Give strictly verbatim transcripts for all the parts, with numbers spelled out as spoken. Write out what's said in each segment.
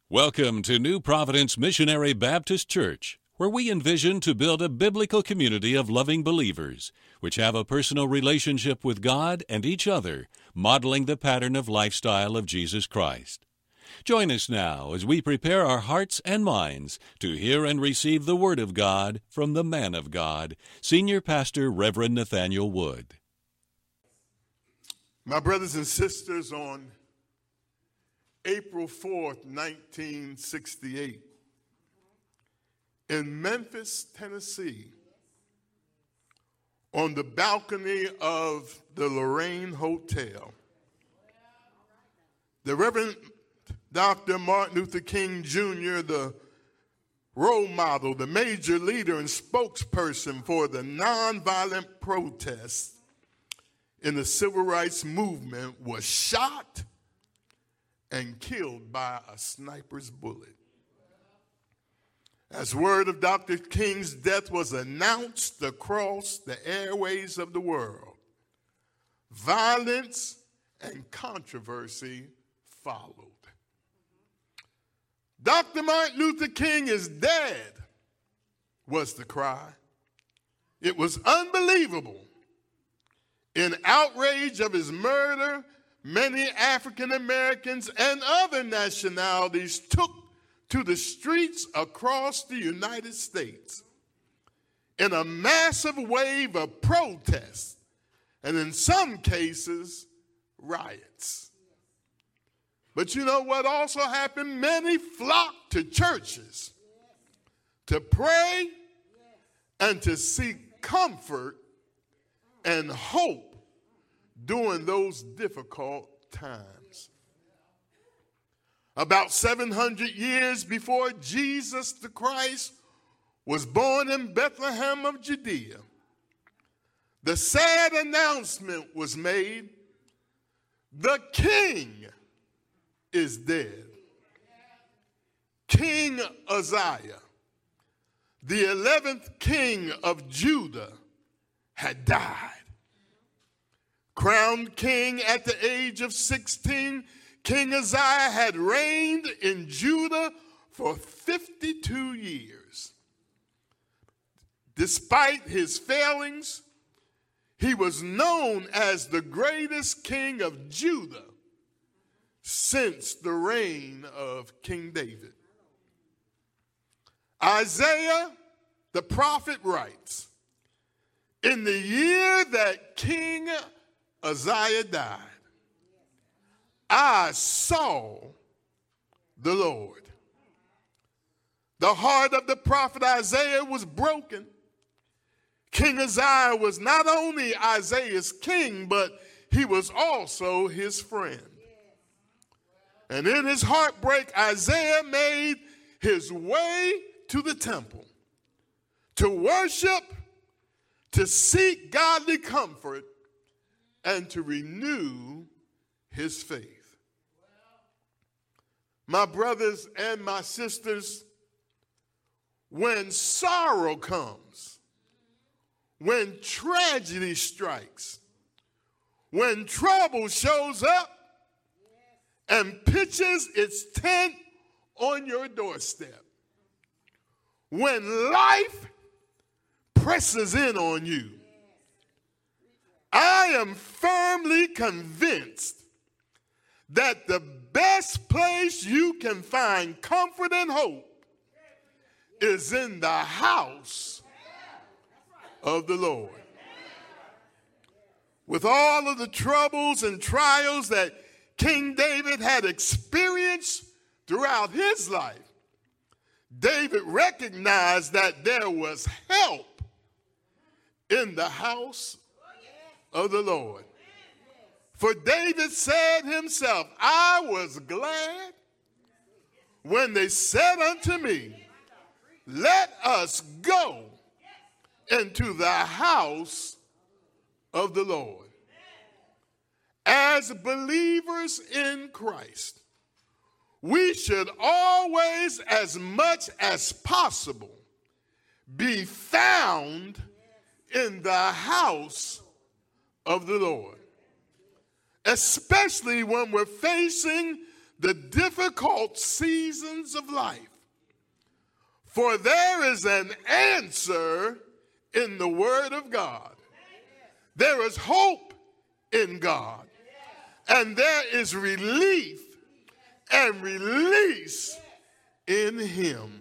Welcome to New Providence Missionary Baptist Church, where we envision to build a biblical community of loving believers, which have a personal relationship with God and each other, modeling the pattern of lifestyle of Jesus Christ. Join us now as we prepare our hearts and minds to hear and receive the Word of God from the man of God, Senior Pastor Reverend Nathaniel Wood. My brothers and sisters, on April fourth, nineteen sixty-eight, in Memphis, Tennessee, on the balcony of the Lorraine Hotel, the Reverend Doctor Martin Luther King Junior, the role model, the major leader and spokesperson for the nonviolent protests in the civil rights movement, was shot and killed by a sniper's bullet. As word of Doctor King's death was announced across the airways of the world, violence and controversy followed. Doctor Martin Luther King is dead, was the cry. It was unbelievable. In outrage of his murder, many African Americans and other nationalities took to the streets across the United States in a massive wave of protests, and in some cases, riots. But you know what also happened? Many flocked to churches to pray and to seek comfort and hope during those difficult times. About seven hundred years before Jesus the Christ was born in Bethlehem of Judea, the sad announcement was made: the King is dead. King Uzziah, the eleventh king of Judah, had died. Crowned king at the age of sixteen, King Uzziah had reigned in Judah for fifty-two years. Despite his failings, he was known as the greatest king of Judah since the reign of King David. Isaiah, the prophet, writes, "In the year that King Uzziah died, I saw the Lord." The heart of the prophet Isaiah was broken. King Uzziah was not only Isaiah's king, but he was also his friend. And in his heartbreak, Isaiah made his way to the temple to worship, to seek godly comfort, and to renew his faith. My brothers and my sisters, when sorrow comes, when tragedy strikes, when trouble shows up and pitches its tent on your doorstep, when life presses in on you, I am firmly convinced that the best place you can find comfort and hope is in the house of the Lord. With all of the troubles and trials that King David had experienced throughout his life, David recognized that there was help in the house of the Lord. For David said himself, "I was glad when they said unto me, let us go into the house of the Lord." As believers in Christ, we should always, as much as possible, be found in the house of the Lord, especially when we're facing the difficult seasons of life. For there is an answer in the Word of God. There is hope in God. And there is relief and release in Him.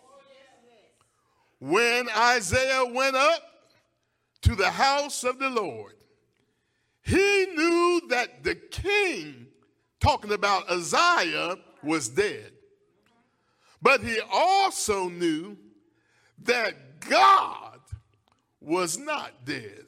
When Isaiah went up to the house of the Lord, he knew that the king, talking about Uzziah, was dead. But he also knew that God was not dead.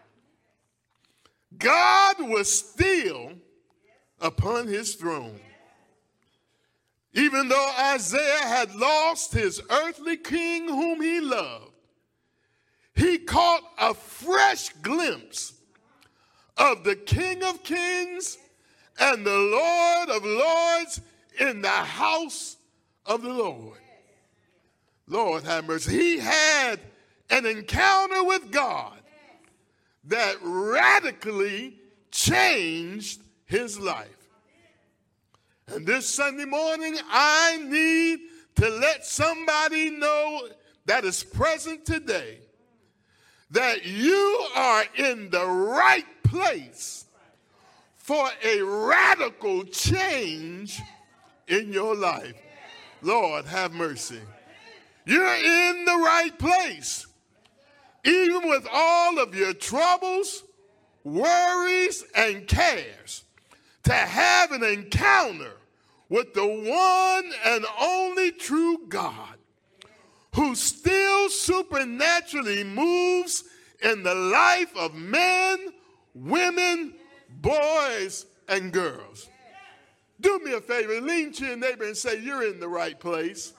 God was still upon his throne. Even though Isaiah had lost his earthly king whom he loved, he caught a fresh glimpse of the King of Kings and the Lord of Lords in the house of the Lord. Lord have mercy. He had an encounter with God that radically changed his life. And this Sunday morning, I need to let somebody know that is present today that you are in the right place for a radical change in your life. Lord, have mercy. You're in the right place. Even with all of your troubles, worries, and cares, to have an encounter with the one and only true God who still supernaturally moves in the life of men, women, boys, and girls. Do me a favor, lean to your neighbor and say, you're in the right place.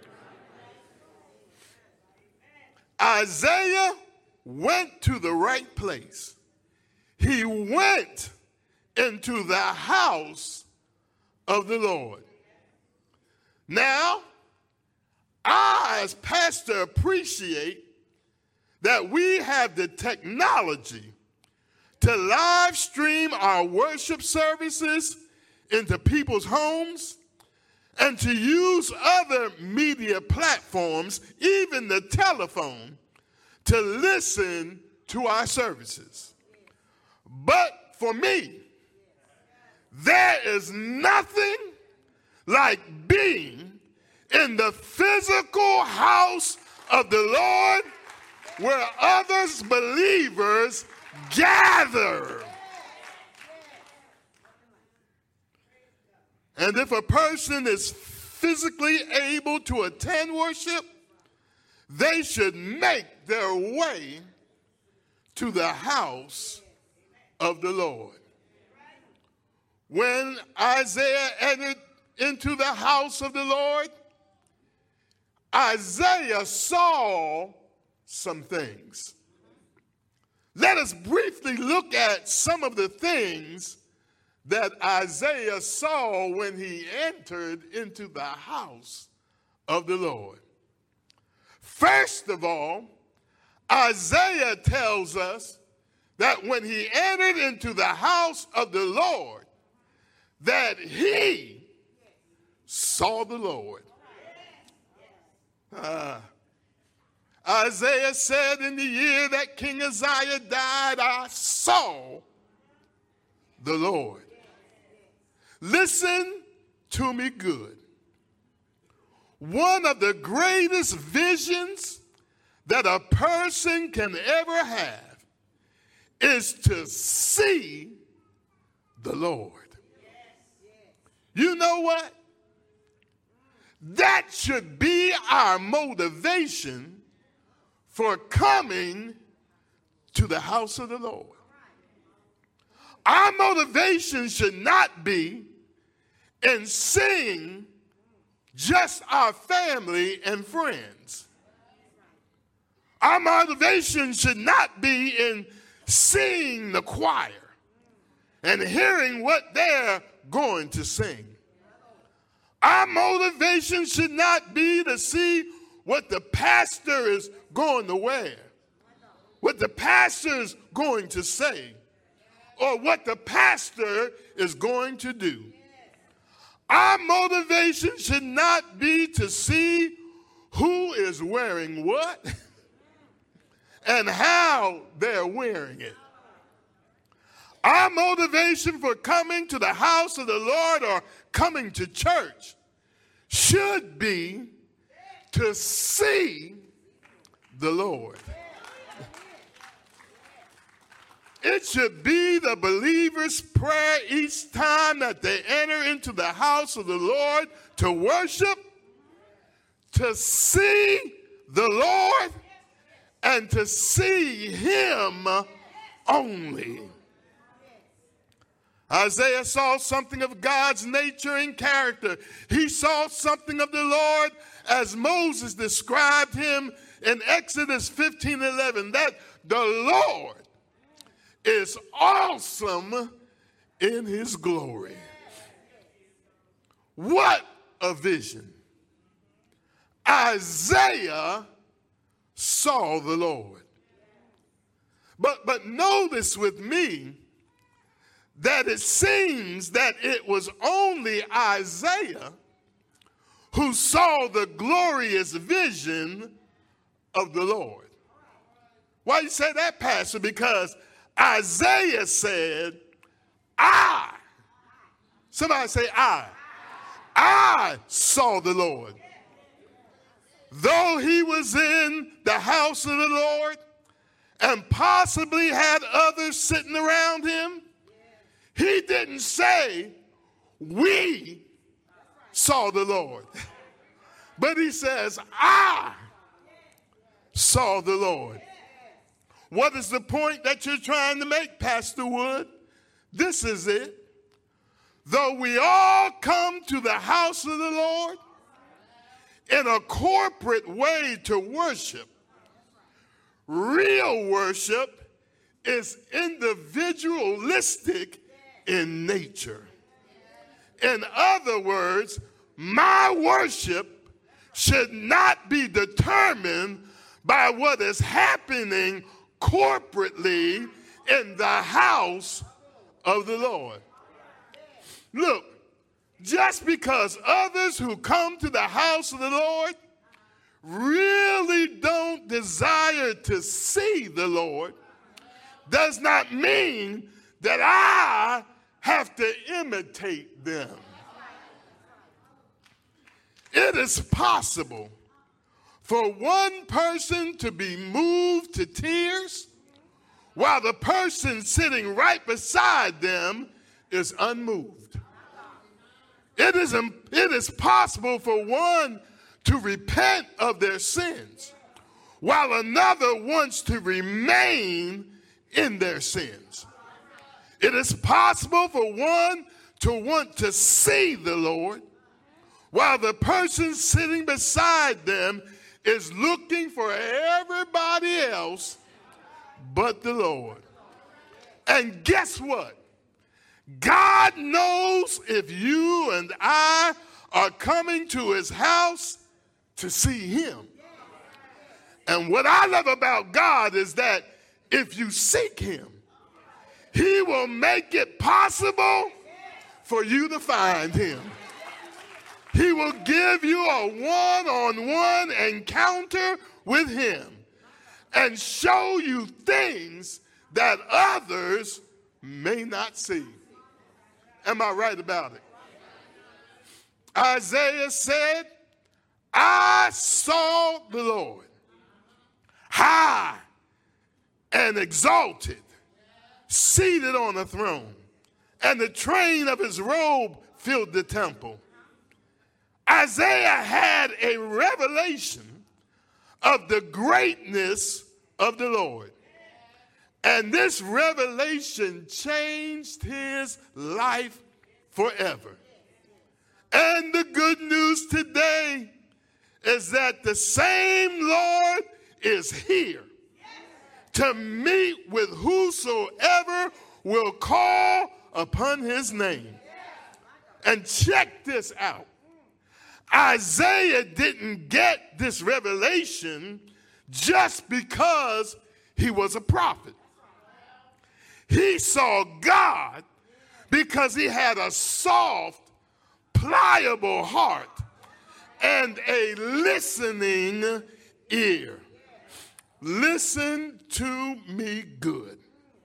Isaiah went to the right place. He went into the house of the Lord. Now, I, as pastor, appreciate that we have the technology to live stream our worship services into people's homes and to use other media platforms, even the telephone, to listen to our services. But for me, there is nothing like being in the physical house of the Lord where others, believers, gather. And if a person is physically able to attend worship, they should make their way to the house of the Lord. When Isaiah entered into the house of the Lord, Isaiah saw some things. Let us briefly look at some of the things that Isaiah saw when he entered into the house of the Lord. First of all, Isaiah tells us that when he entered into the house of the Lord, that he saw the Lord. Uh, Isaiah said, in the year that King Uzziah died, I saw the Lord. Listen to me good. One of the greatest visions that a person can ever have is to see the Lord. You know what? That should be our motivation for coming to the house of the Lord. Our motivation should not be in seeing just our family and friends. Our motivation should not be in seeing the choir and hearing what they're going to sing. Our motivation should not be to see what the pastor is going to wear, what the pastor is going to say, or what the pastor is going to do. Our motivation should not be to see who is wearing what and how they're wearing it. Our motivation for coming to the house of the Lord or coming to church should be to see the Lord. It should be the believer's prayer each time that they enter into the house of the Lord to worship, to see the Lord, and to see him only. Isaiah saw something of God's nature and character. He saw something of the Lord as Moses described him in Exodus fifteen eleven, that the Lord is awesome in his glory. What a vision. Isaiah saw the Lord. But, but notice with me that it seems that it was only Isaiah who saw the glorious vision of the Lord. Why you say that, Pastor? Because Isaiah said, I, somebody say I, I saw the Lord. Though he was in the house of the Lord and possibly had others sitting around him, he didn't say, we saw the Lord. But he says, I saw the Lord. What is the point that you're trying to make, Pastor Wood? This is it. Though we all come to the house of the Lord in a corporate way to worship, real worship is individualistic in nature. In other words, my worship should not be determined by what is happening corporately in the house of the Lord. Look, just because others who come to the house of the Lord really don't desire to see the Lord does not mean that I have to imitate them. It is possible for one person to be moved to tears while the person sitting right beside them is unmoved. It is, it is possible for one to repent of their sins while another wants to remain in their sins. It is possible for one to want to see the Lord while the person sitting beside them is looking for everybody else but the Lord. And guess what? God knows if you and I are coming to his house to see him. And what I love about God is that if you seek him, he will make it possible for you to find him. He will give you a one-on-one encounter with him and show you things that others may not see. Am I right about it? Isaiah said, I saw the Lord high and exalted, seated on a throne, and the train of his robe filled the temple. Isaiah had a revelation of the greatness of the Lord. And this revelation changed his life forever. And the good news today is that the same Lord is here to meet with whosoever will call upon his name. And check this out. Isaiah didn't get this revelation just because he was a prophet. He saw God because he had a soft pliable heart and a listening ear. Listen to me good.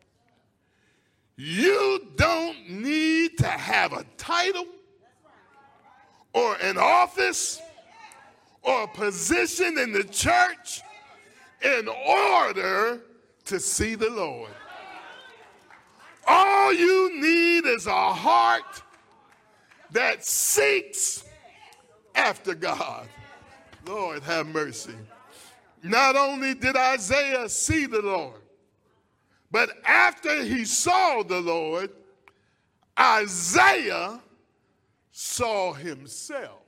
You don't need to have a title or an office or a position in the church in order to see the Lord. All you need is a heart that seeks after God. Lord, have mercy. Not only did Isaiah see the Lord, but after he saw the Lord, Isaiah saw himself.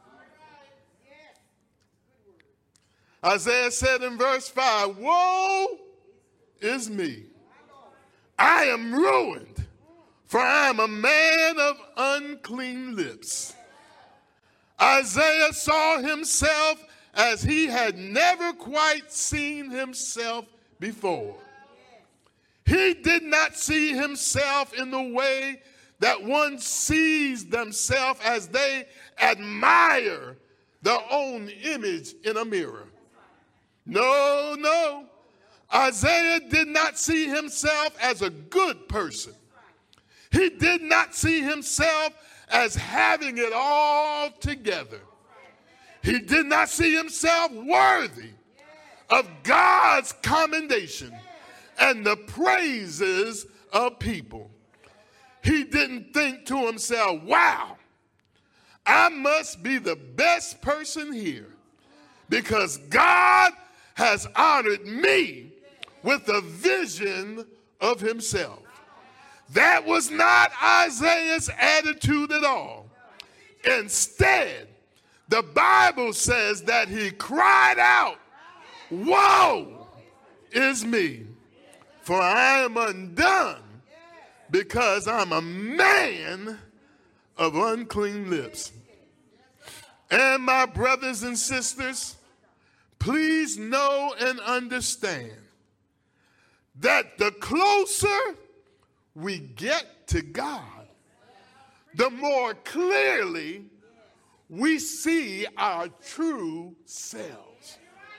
Isaiah said in verse five, woe is me. I am ruined, for I am a man of unclean lips. Isaiah saw himself as he had never quite seen himself before. He did not see himself in the way that one sees themselves as they admire their own image in a mirror. No, no. Isaiah did not see himself as a good person. He did not see himself as having it all together. He did not see himself worthy of God's commendation and the praises of people. He didn't think to himself, wow, I must be the best person here because God has honored me with a vision of himself. That was not Isaiah's attitude at all. Instead, the Bible says that he cried out, woe is me, for I am undone because I'm a man of unclean lips. And my brothers and sisters, please know and understand that the closer we get to God, the more clearly we see our true selves.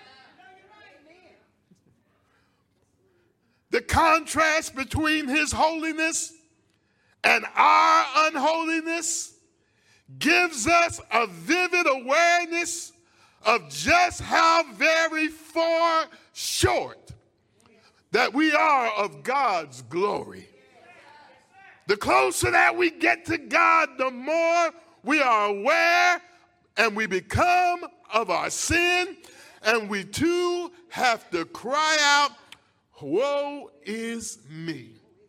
The contrast between his holiness and our unholiness gives us a vivid awareness of just how very far short that we are of God's glory. The closer that we get to God, the more we are aware and we become of our sin, and we too have to cry out, woe is me.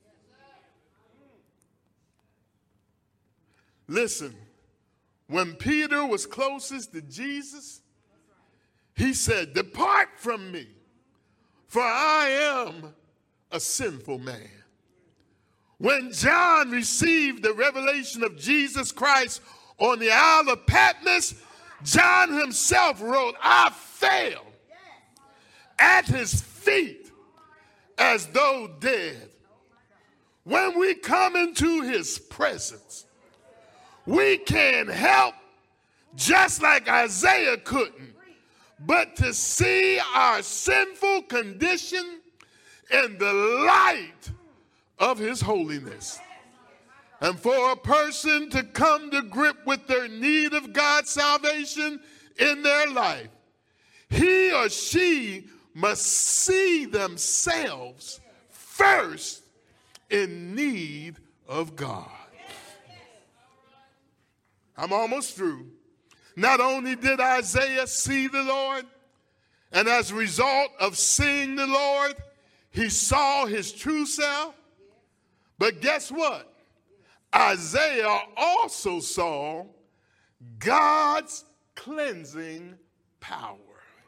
Listen, when Peter was closest to Jesus, he said, depart from me, for I am a sinful man. When John received the revelation of Jesus Christ on the Isle of Patmos, John himself wrote, I fell at his feet as though dead. When we come into his presence, we can't help, just like Isaiah couldn't, but to see our sinful condition in the light of his holiness. And for a person to come to grip with their need of God's salvation in their life, he or she must see themselves first in need of God. I'm almost through. Not only did Isaiah see the Lord, and as a result of seeing the Lord, he saw his true self, but guess what? Isaiah also saw God's cleansing power.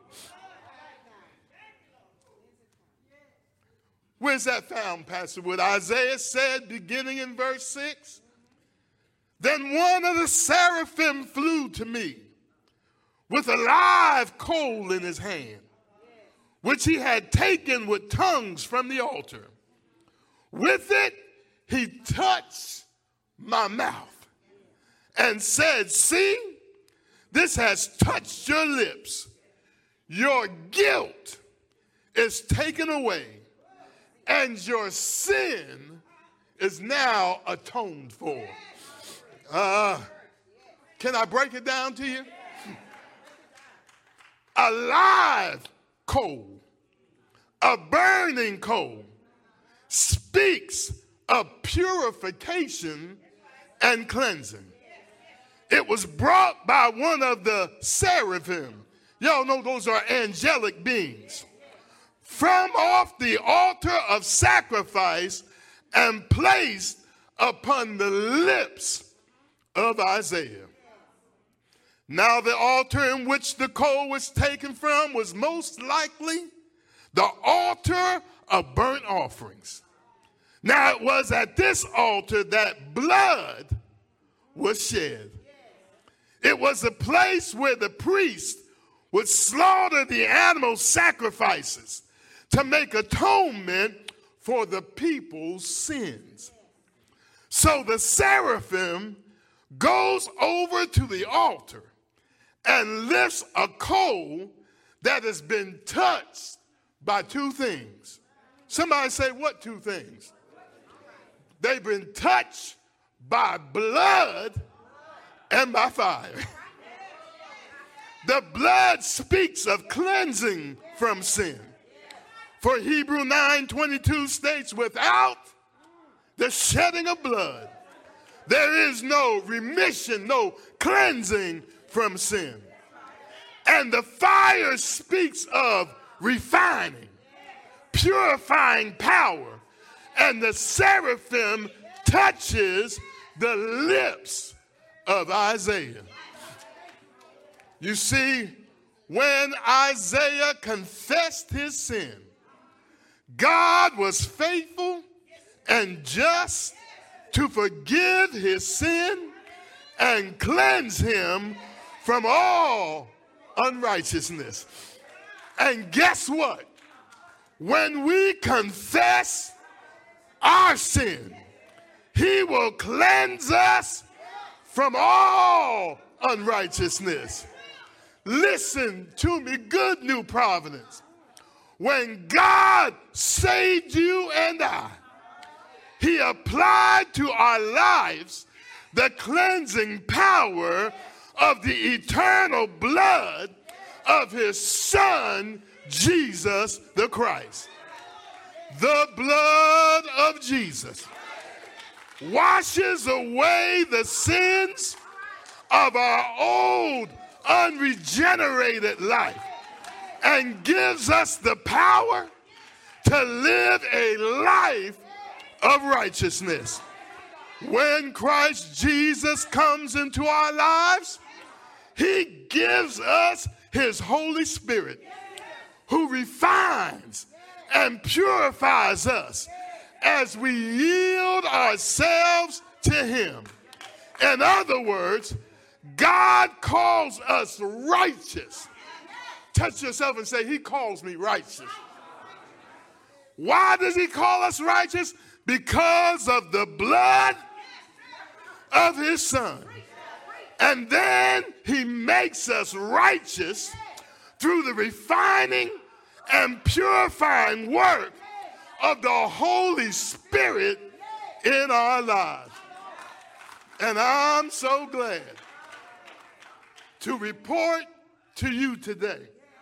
Where's that found, Pastor Wood? Isaiah said, beginning in verse six, then one of the seraphim flew to me with a live coal in his hand, which he had taken with tongues from the altar. With it, he touched my mouth and said, see, this has touched your lips. Your guilt is taken away, and your sin is now atoned for. Uh, can I break it down to you? A live coal, a burning coal, speaks of purification and cleansing. It was brought by one of the seraphim. Y'all know those are angelic beings. From off the altar of sacrifice and placed upon the lips of Isaiah. Now the altar in which the coal was taken from was most likely the altar of burnt offerings. Now it was at this altar that blood was shed. It was a place where the priest would slaughter the animal sacrifices to make atonement for the people's sins. So the seraphim goes over to the altar and lifts a coal that has been touched by two things. Somebody say, what two things? They've been touched by blood and by fire. The blood speaks of cleansing from sin. For Hebrew nine twenty-two states, without the shedding of blood, there is no remission, no cleansing from sin. And the fire speaks of refining, purifying power. And the seraphim touches the lips of Isaiah. You see, when Isaiah confessed his sin, God was faithful and just to forgive his sin and cleanse him from all unrighteousness. And guess what? When we confess our sin, he will cleanse us from all unrighteousness. Listen to me, good New Providence. When God saved you and I, he applied to our lives the cleansing power of the eternal blood of his Son, Jesus the Christ. The blood of Jesus washes away the sins of our old unregenerated life and gives us the power to live a life of righteousness. When Christ Jesus comes into our lives, he gives us his Holy Spirit, who refines and purifies us as we yield ourselves to him. In other words, God calls us righteous. Touch yourself and say, he calls me righteous. Why does he call us righteous? Because of the blood of his Son. And then he makes us righteous through the refining and purifying work of the Holy Spirit in our lives. And I'm so glad to report to you today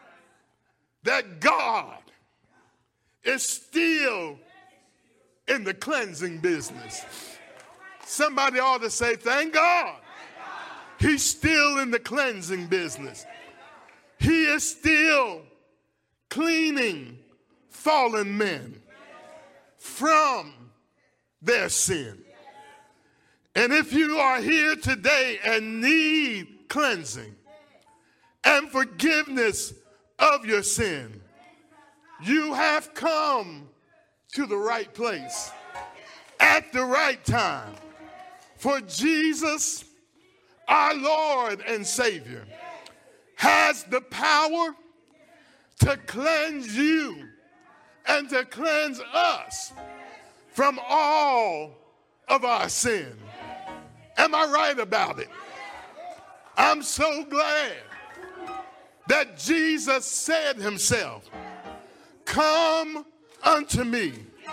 that God is still in the cleansing business. Somebody ought to say, thank God. He's still in the cleansing business. He is still cleaning fallen men from their sin. And if you are here today and need cleansing and forgiveness of your sin, you have come to the right place at the right time. For Jesus, our Lord and Savior, has the power to cleanse you and to cleanse us from all of our sin. Am I right about it? I'm so glad that Jesus said himself, come unto me,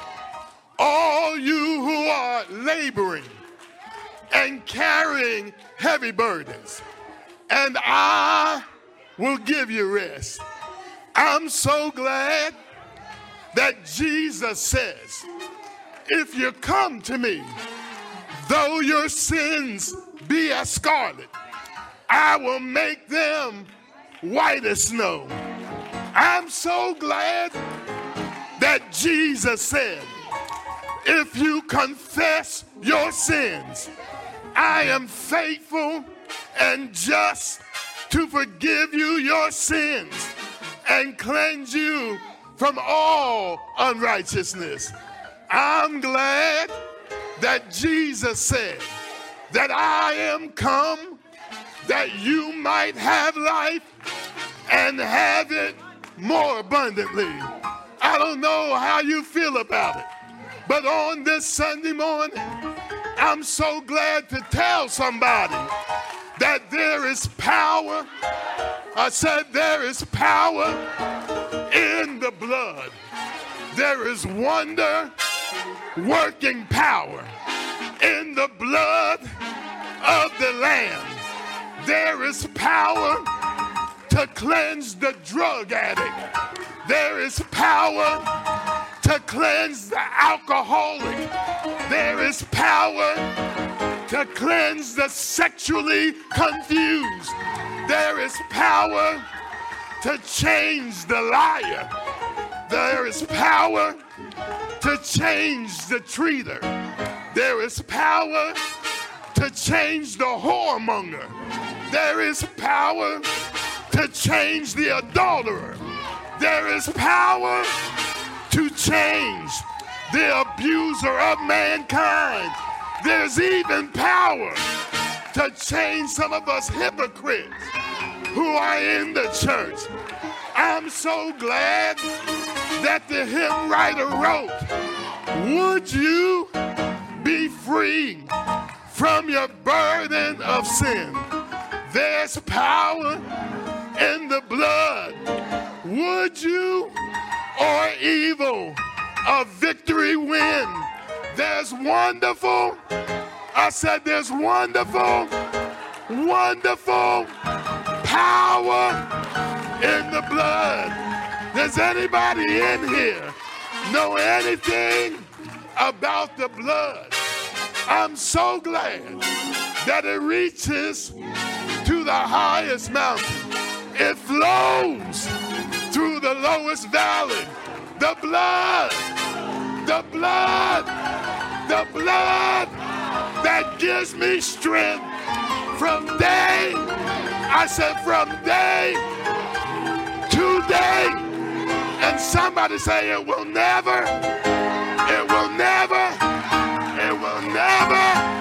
all you who are laboring and carrying heavy burdens, and I will give you rest. I'm so glad that Jesus says, if you come to me, though your sins be as scarlet, I will make them white as snow. I'm so glad that Jesus said, if you confess your sins, I am faithful and just to forgive you your sins and cleanse you from all unrighteousness. I'm glad that Jesus said that I am come that you might have life and have it more abundantly. I don't know how you feel about it, but on this Sunday morning, I'm so glad to tell somebody that there is power. I said there is power in the blood. There is wonder working power in the blood of the Lamb. There is power to cleanse the drug addict. There is power to cleanse the alcoholic. There is power to cleanse the sexually confused. There is power to change the liar. There is power to change the treater. There is power to change the whoremonger. There is power to change the adulterer. There is power to change the abuser of mankind. There's even power to change some of us hypocrites who are in the church. I'm so glad that the hymn writer wrote, would you be free from your burden of sin? There's power in the blood. Would you or evil a victory win? There's wonderful, I said there's wonderful, wonderful power in the blood. Does anybody in here know anything about the blood? I'm so glad that it reaches to the highest mountain. It flows through the lowest valley. The blood, the blood, the blood that gives me strength from day, I said from day to day. And somebody say it will never, it will never, it will never.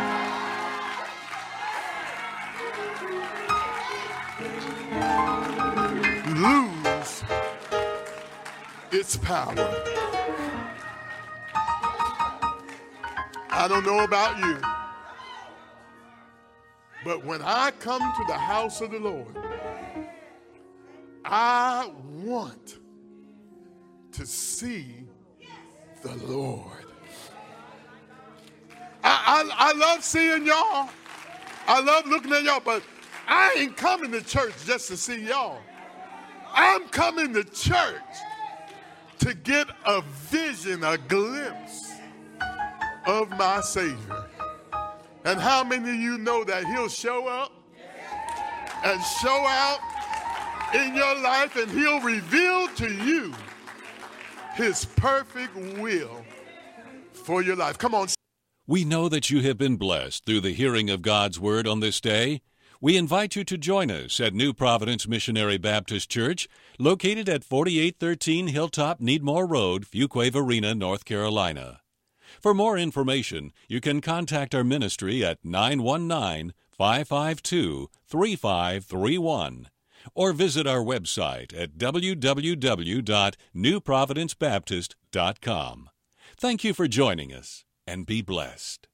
Lose its power. I don't know about you, but when I come to the house of the Lord, I want to see the Lord. I, I, I love seeing y'all. I love looking at y'all, but I ain't coming to church just to see y'all. I'm coming to church to get a vision, a glimpse of my Savior. And how many of you know that he'll show up and show out in your life, and he'll reveal to you his perfect will for your life? Come on. We know that you have been blessed through the hearing of God's Word on this day. We invite you to join us at New Providence Missionary Baptist Church, located at forty-eight thirteen Hilltop Needmore Road, Fuquay-Varina, North Carolina. For more information, you can contact our ministry at nine one nine, five five two, three five three one or visit our website at w w w dot new providence baptist dot com. Thank you for joining us, and be blessed.